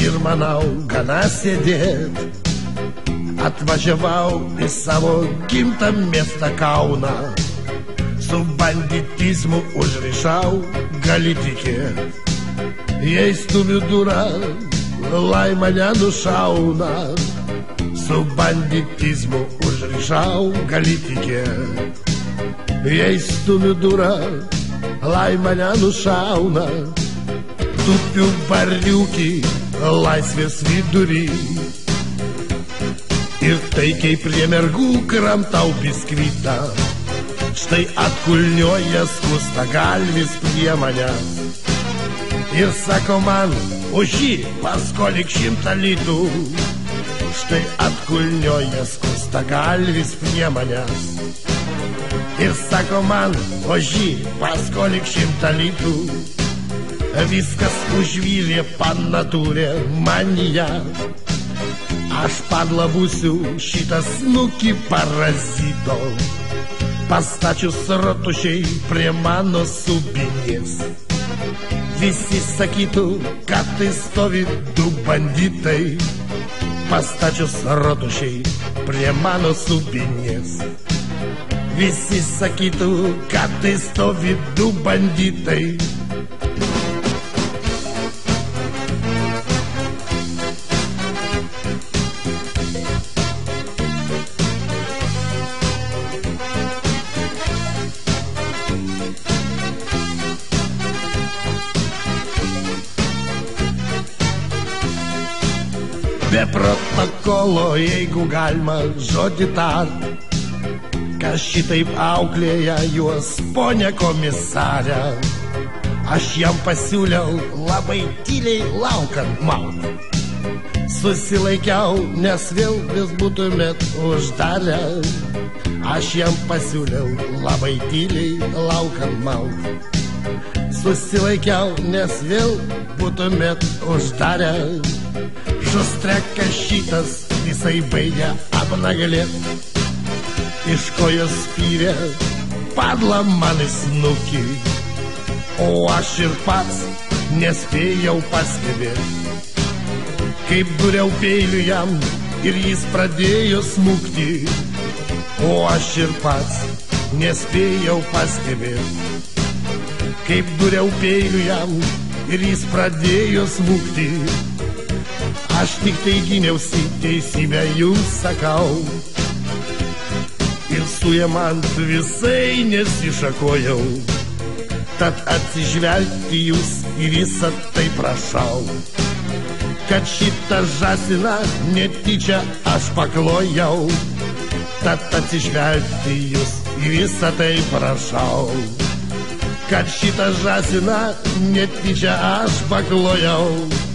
ir manau, gana sėdėt. Atvažiavau į savo gimtą miestą Kauną, su banditizmu užrišau, gali tikėt. Jei stumiu durą, lai mane nušauna, su banditizmu užrišau, gali tikėt. Jei stumiu durą, lai mane nušauna, tupiu barniukį laisvės vidury. Ir taikiai prie mergų kramtau biskvitą, štai atkulnioja skusta galvis prie manęs. Ir sako man, ožy, paskolik 100 litų, štai atkulnioja skusta galvis prie manęs. Ir sako man, ožy, paskolik 100 litų, viskas užvyrė panatūrė manyje. Aš padla būsiu šitas snukį parazito, pastačius rotušiai prie mano subinės. Visi sakytų, kad tai stovi 2 banditai, pastačius rotušiai prie mano subinės. Visi sakytų, kad tai stovi 2 banditai. Be protokolo, jeigu galima žodį tart, kas šitaip auklėja juos, ponia komisarė. Aš jam pasiūliau labai tyliai laukant maut. Susilaikiau, nes vėl vis būtumėt uždarę. Aš jam pasiūliau labai tyliai laukant maut. Susilaikiau, nes vėl būtumėt uždarę. Šustrekas šitas visai baigia apnagalėt. Iš kojos spyrė padla man į snukį, o aš ir pats nespėjau pastebėt. Kaip duriau peiliu jam ir jis pradėjo smukti, o aš ir pats nespėjau pastebėt. Kaip duriau peiliu jam ir jis pradėjo smukti, aš tik tai gyniausi, teisybę jums sakau. Ir suėmant visai nesišakojau, tad atsižvelgti jūs į visą tai prašau. Kad šitą žąsiną netyčia aš paklojau, tad atsižvelgti jūs į visą tai prašau. Kad šitą žąsiną netyčia aš paklojau,